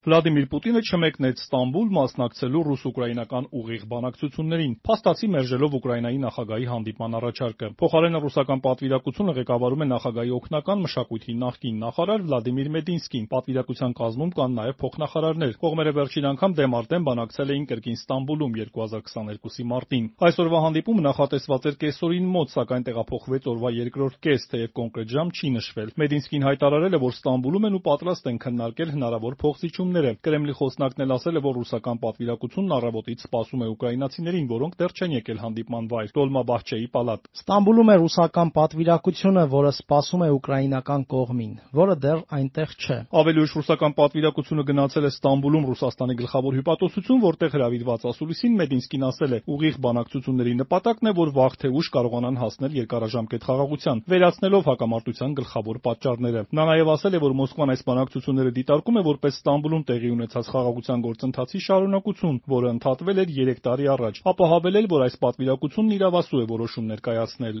Վլադիմիր Պուտինը չմեկնեց Ստամբուլ մասնակցելու ռուս-ուկրաինական ուղիղ բանակցություններին, փաստացի մերժելով Ուկրաինայի նախագահի հանդիպման առաջարկը։ Փոխարենը ռուսական պատվիրակությունը ղեկավարում է նախագահի օգնական մշակույթի նախկին նախարար Վլադիմիր Մեդինսկին։ Պատվիրակության կազմում կան նաև փոխնախարարներ։ Կողմերը վերջին անգամ դեմ-արդեն բանակցել էին կրկին Ստամբուլում 2022-ի մարտին։ Այսօրվա հանդիպումը նախատեսված էր կեսօրին մոտ, սակայն տեղափոխվեց օրվա երկրորդ կես, թեև կոնկրետ ժամ չի նշվել։ Մեդինսկին հայտարարել է, որ Ստամբուլում են ու պատրաստ են քննարկել հնարավոր փոխզիջում։ Կրեմլի խոսնակն էլ ասել է, որ ռուսական պատվիրակությունն առավոտից սպասում է ուկրաինացիներին, որոնք դեռ չեն եկել հանդիպման վայր՝ Դոլմաբահչեի պալատ։ Ստամբուլում է ռուսական պատվիրակությունը, որը սպասում է ուկրաինական կողմին, որը դեռ այնտեղ չէ։ Ավելի ուշ ռուսական պատվիրակությունը գնացել է Ստամբուլում Ռուսաստանի գլխավոր հյուպատոսություն, որտեղ հրավիրված ասուլիսին Մեդինսկին ասել է՝ ուղիղ բանակցությունների նպատակն է, որ վաղ թե ուշ կարողանան հասնել երկարաժամկետ խաղաղության, վերացնելով հակամարտության գլխավոր պատճառները։ Նա նաև ասել է, որ Մոսկվան այս բանակցությունները դիտարկում է որպես Ստամբուլում տեղի ունեցած խաղաղության գործընթացի շարունակություն, որը ընդհատվել էր 3 տարի առաջ, ապա հավելել, որ այս պատվիրակությունն իրավասու է որոշում ներկայացնել։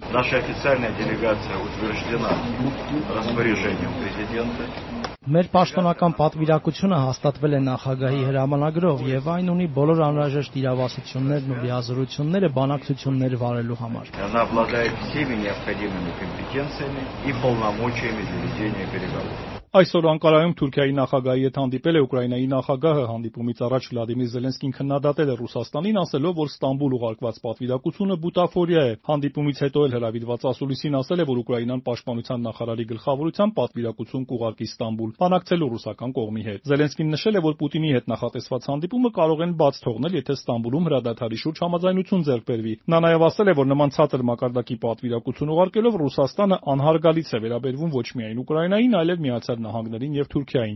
Մեր պաշտոնական պատվիրակությունը հաստատվել է նախագահի հրամանագրով եւ այն ունի բոլոր անհրաժեշտ իրավասություններն ու լիազորությունները բանակցություններ վարելու համար։ Այսօր Անկարայում Թուրքիայի նախագահի հետ հանդիպել է Ուկրաինայի նախագահը։ Հանդիպումից առաջ Վլադիմիր Զելենսկին քննադատել է Ռուսաստանին, ասելով, որ Ստամբուլ ուղարկված պատվիրակությունը բուտաֆորիա է։ Հանդիպումից հետո էլ հրավիրված ասուլիսին ասել է, որ Ուկրաինան պաշտպանության նախարարի գլխավորությամբ պատվիրակություն կուղարկի Ստամբուլ, բանակցելու ռուսական կողմի հետ։ Զելենսկին նշել է, որ Պուտինի հետ նախատեսված հանդիպումը կարող են բաց թողնել, եթե Ստամբուլում հրադադարի շուրջ համաձայնություն ձեռք բերվի։ Նա նաև ասել է, որ նման ցածր մակարդակի պատվիրակություն ուղարկելով Ռուսաստանը անհարգալից է վերաբերվում ոչ միայն Ուկրաինային, այլև Միացյալ Նահանգներին եւ Թուրքիային։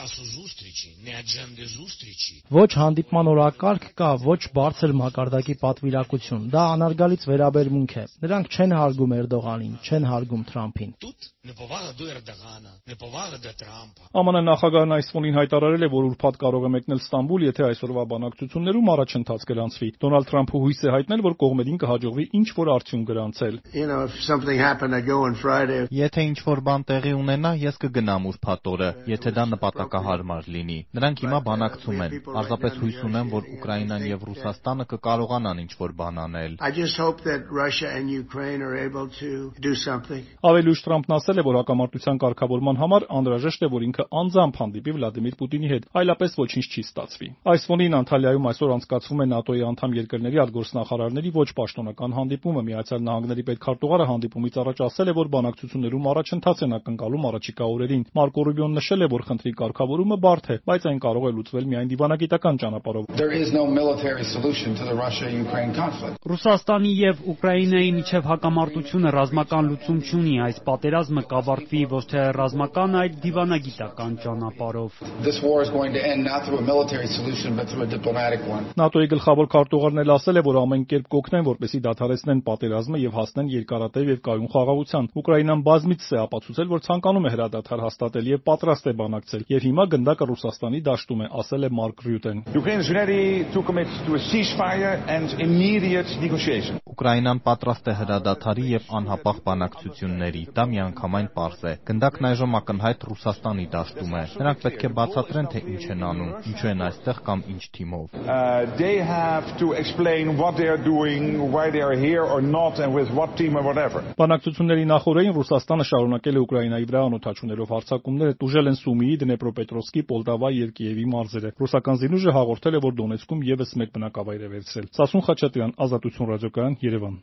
Ոչ հանդիպման օրակարգ կա, ոչ բարձր մակարդակի պատվիրակություն։ Դա անարգալից վերաբերմունք է։ Նրանք չեն հարգում Էրդողանին, չեն հարգում Թրամփին։ ԱՄՆ նախագահն այս ֆոնին հայտարարել է, որ ուրբաթ կարող է մեկնել Ստամբուլ, եթե այսօրվա բանակցություններում առաջընթաց գրանցվի։ Դոնալդ Թրամփը հույս է հայտնել, որ կողմերին կհաջողվի ինչ-որ արդյունք գրանցել։ Եթե ինչ-որ բան տեղի ունենա, ես կգնամ ուրբաթ օրը, եթե դա նպատակահարմար լինի։ Նրանք հիմա բանակցում են։ Պարզապես հույս ունեմ, որ Ուկրաինան եւ Ռուսաստանը կկարողանան ինչ-որ բան անել։ Ավելի ուշ Թրամփն ասել է, որ հակամարտության կարգավորման համար անհրաժեշտ է, որ ինքը անձամբ հանդիպի Վլադիմիր Պուտինի հետ, այլապես ոչինչ չի ստացվի։ Այս ֆոնին Անտալիայում այսօր անցկացվում է ՆԱՏՕ-ի անդամ երկրների արտգործնախարարների ոչ պաշտոնական հանդիպումը։ Միացյալ Նահանգների պետքարտուղարը հանդիպումից առաջ ասել է, որ բանակցություններում առաջընթաց են ակնկալում առաջիկա օրերին։ Մարկո Ռուբիոն նշել է, որ խնդրի կարգավորումը բարդ է, բայց այն կարող է լուծվել միայն դիվանագիտական ճանապարհով։ Ռուսաստանի եւ Ուկրաինայի միջև հակամարտությունը ռազմական լուծում չունի, այս պատերազմը կավարտվի ոչ թե ռազմական, այլ դիվանագիտական ճանապարհով։ ՆԱՏՕ-ի գլխավոր քարտուղարն էլ ասել է, որ ամեն կերպ կօգնեն, որպեսզի դադարեցնեն պատերազմը եւ հասնեն երկարատև եւ կայուն խաղաղության։ Ուկրաինան բազմիցս է ապացուցել, որ ցանկանում է հրադադար հաստատել եւ պատրաստ է բանակցել, եւ հիմա գնդակը Ռուսաստանի դաշտում է, ասել է Մարկ Ռյուտեն։ Ուկրաինան պատրաստ է հրադադարի եւ անհապաղ բանակցությունների։ Դա միանգամայն պարզ է։ Գնդակն այժմ ակնհայտ Ռուսաստանի դաշտում է։ Նրանք պետք է բացատրեն, թե ինչ են անում, ինչու են այստեղ կամ ինչ թիմով։ Բանակցությունների նախօրեին Ռուսաստանը շարունակել է Ուկրաինայի վրա անօթաչուներով հարձակումները, տուժել են Սումիի, Դնեպրոպետրովսկի, Պոլտավայի եւ Կիևի մարզերը։ Ռուսական զինուժը հաղորդել է, որ Դոնեցկում եւս մեկ բնակավայր է վերցրել։ Սասուն Խաչատրյան, Ազատություն ռադիոկայան, Երևան։